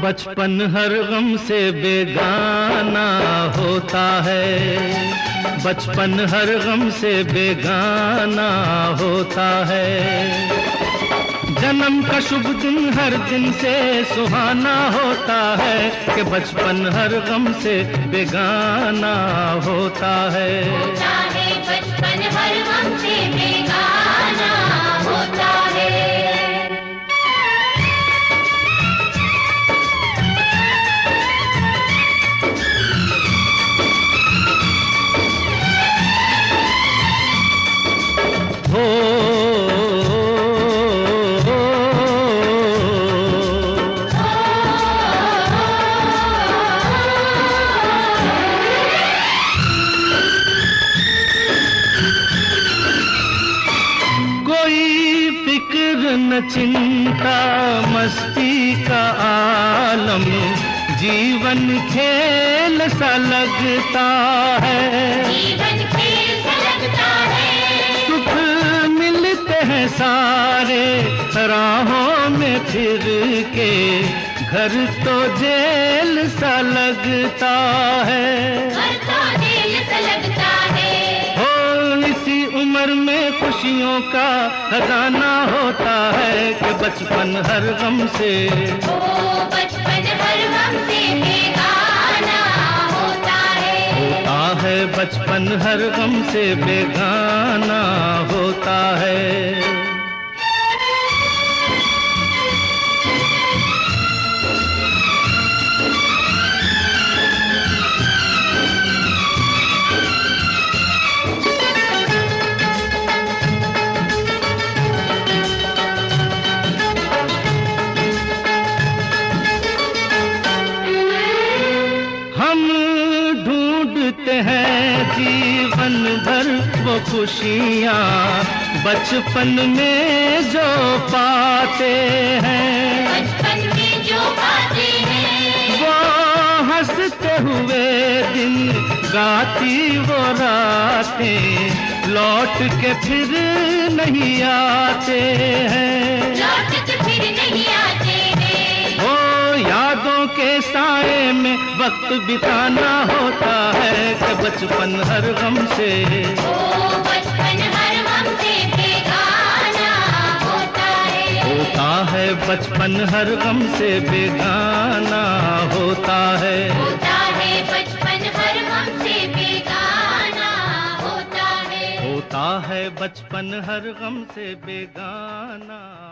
बचपन हर गम से बेगाना होता है, बचपन हर गम से बेगाना होता है। जन्म का शुभ दिन हर दिन से सुहाना होता है कि बचपन हर गम से बेगाना होता है। बचपन हर गम से बेगाना होता है। न चिंता मस्ती का आलम, जीवन खेल सा लगता है, जीवन खेल सा लगता है। सुख मिलते हैं सारे राहों में फिर के, घर तो जेल सा लगता है, घर तो जेल सा लगता है। इसी उम्र में खुशियों का खजाना होता है कि बचपन हर गम से, बचपन हर गम से बेगाना होता है। बचपन हर गम से बेगाना होता है। हैं जीवन भर वो खुशियाँ बचपन में जो पाते हैं, बचपन में जो पाते हैं। वो हंसते हुए दिन गाती वो रातें लौट के फिर नहीं आते हैं, लौट के फिर नहीं आते हैं। यादों के साए में वक्त बिताना होता है कि बचपन हर गम से, बचपन हर गम से बेगाना होता है। बचपन हर गम से बेगाना होता है। बचपन हर गम से बेगाना होता है। बचपन हर गम से बेगाना